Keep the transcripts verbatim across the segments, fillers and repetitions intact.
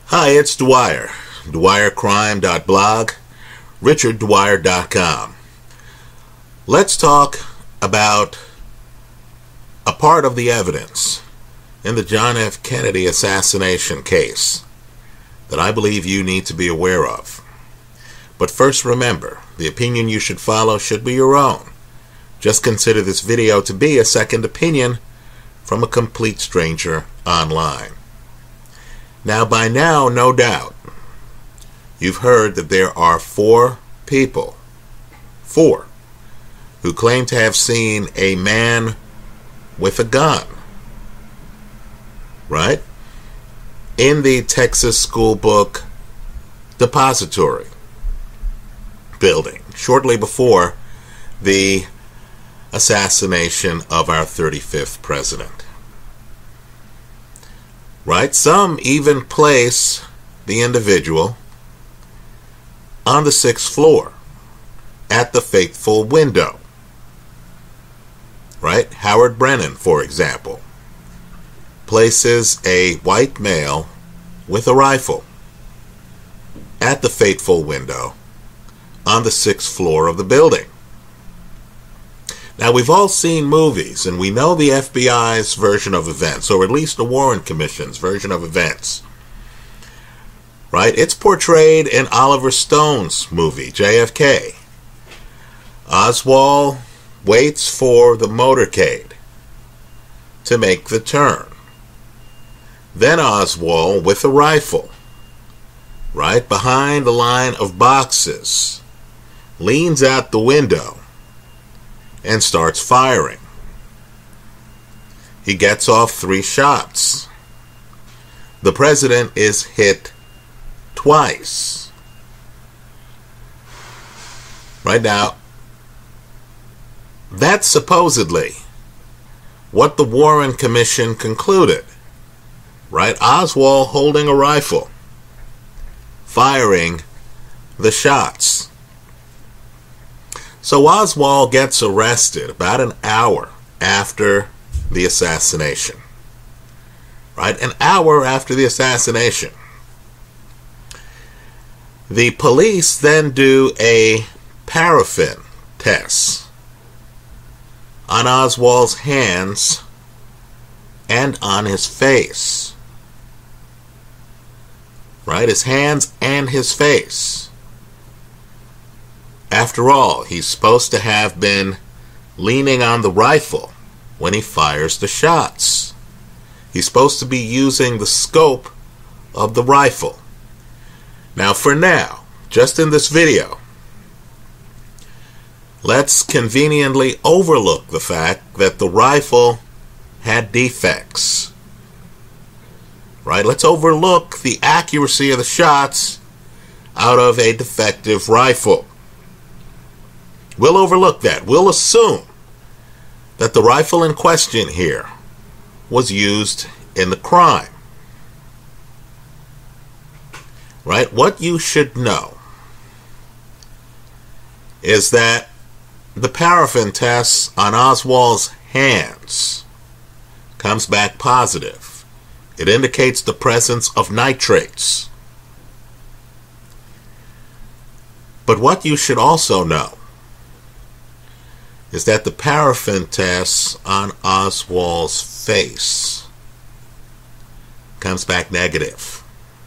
Hi, it's Dwyer. Dwyer Crime dot blog, Richard Dwyer dot com. Let's talk about a part of the evidence in the John F. Kennedy assassination case that I believe you need to be aware of. But first, remember, the opinion you should follow should be your own. Just consider this video to be a second opinion from a complete stranger online. Now, by now, no doubt, you've heard that there are four people, four, who claim to have seen a man with a gun, right, in the Texas School Book Depository building shortly before the assassination of our thirty-fifth president. Right? Some even place the individual on the sixth floor at the faithful window. Right? Howard Brennan, for example, places a white male with a rifle at the faithful window on the sixth floor of the building. Now, we've all seen movies, and we know the F B I's version of events, or at least the Warren Commission's version of events. Right? It's portrayed in Oliver Stone's movie, J F K. Oswald waits for the motorcade to make the turn. Then Oswald, with a rifle, right behind the line of boxes, leans out the window and starts firing. He gets off three shots. The president is hit twice. Right now, that's supposedly what the Warren Commission concluded. Right? Oswald holding a rifle, firing the shots. So Oswald gets arrested about an hour after the assassination. Right? An hour after the assassination. The police then do a paraffin test on Oswald's hands and on his face. Right? His hands and his face. After all, he's supposed to have been leaning on the rifle when he fires the shots. He's supposed to be using the scope of the rifle. Now, for now, just in this video, let's conveniently overlook the fact that the rifle had defects. Right? Let's overlook the accuracy of the shots out of a defective rifle. We'll overlook that. We'll assume that the rifle in question here was used in the crime. Right? What you should know is that the paraffin test on Oswald's hands comes back positive. It indicates the presence of nitrates. But what you should also know is that the paraffin test on Oswald's face comes back negative.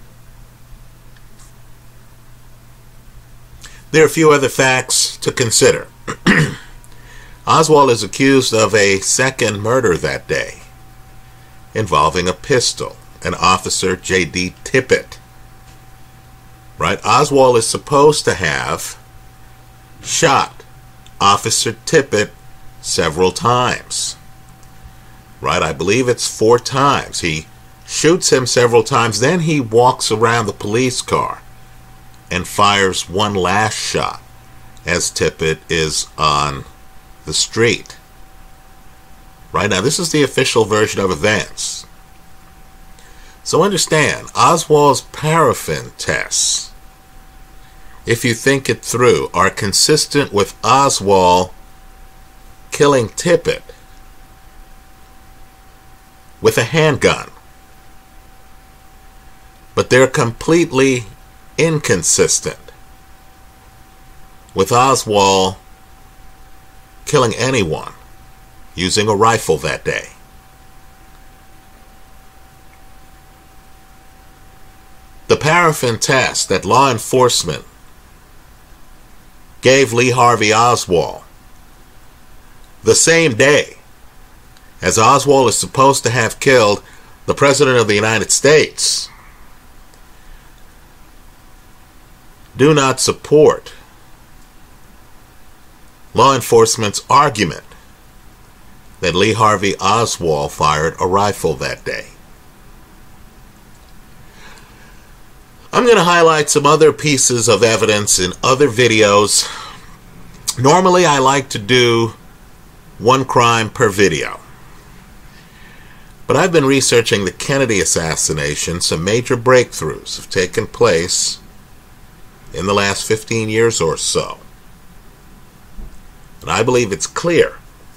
There are a few other facts to consider. Oswald is accused of a second murder that day involving a pistol, and Officer J D Tippit. Right? Oswald is supposed to have shot Officer Tippit several times. Right? I believe it's four times. He shoots him several times, then he walks around the police car and fires one last shot as Tippit is on the street. Right? Now, this is the official version of events. So understand, Oswald's paraffin tests, if you think it through, are consistent with Oswald killing Tippit with a handgun. but they're completely inconsistent with Oswald killing anyone using a rifle that day. The paraffin test that law enforcement gave Lee Harvey Oswald the same day as Oswald is supposed to have killed the President of the United States do not support law enforcement's argument that Lee Harvey Oswald fired a rifle that day. I'm going to highlight some other pieces of evidence in other videos. Normally I like to do one crime per video. But I've been researching the Kennedy assassination. Some major breakthroughs have taken place in the last fifteen years or so. And I believe it's clear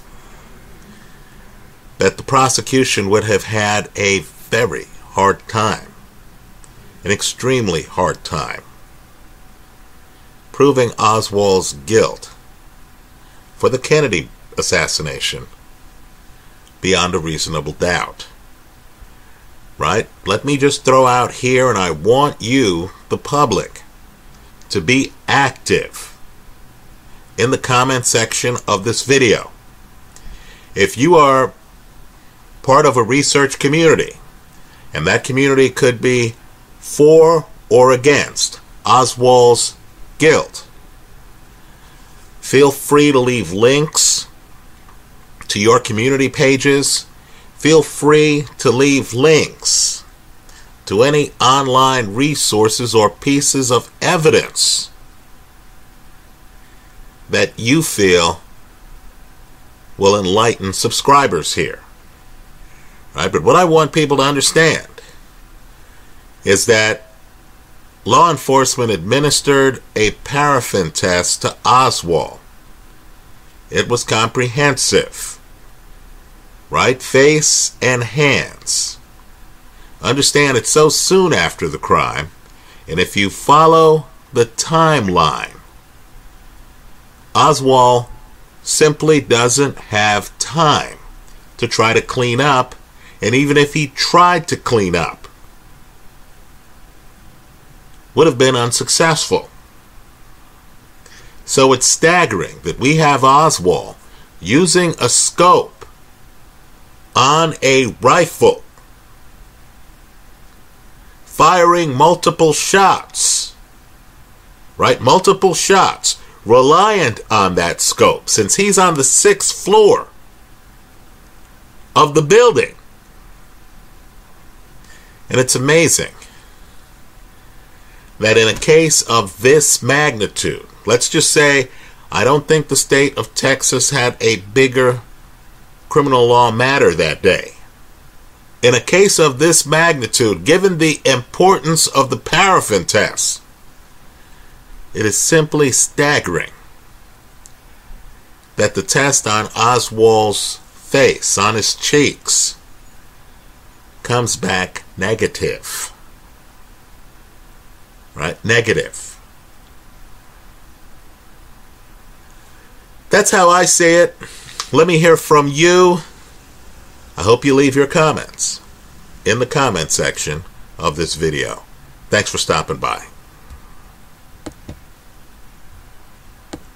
that the prosecution would have had a very hard time, an extremely hard time, proving Oswald's guilt for the Kennedy assassination beyond a reasonable doubt. Right? Let me just throw out here, and I want you, the public, to be active in the comment section of this video. If you are part of a research community, and that community could be for or against Oswald's guilt, feel free to leave links to your community pages. Feel free to leave links to any online resources or pieces of evidence that you feel will enlighten subscribers here. Right? But what I want people to understand is that law enforcement administered a paraffin test to Oswald. It was comprehensive. Right? Face and hands. Understand it's so soon after the crime, and if you follow the timeline, Oswald simply doesn't have time to try to clean up, and even if he tried to clean up, would have been unsuccessful. So it's staggering that we have Oswald using a scope on a rifle, firing multiple shots, right? Multiple shots, reliant on that scope, since he's on the sixth floor of the building. And it's amazing that in a case of this magnitude, let's just say, I don't think the state of Texas had a bigger criminal law matter that day. In a case of this magnitude, given the importance of the paraffin test, it is simply staggering that the test on Oswald's face, on his cheeks, comes back negative. Right? Negative. That's how I see it. Let me hear from you. I hope you leave your comments in the comment section of this video. Thanks for stopping by.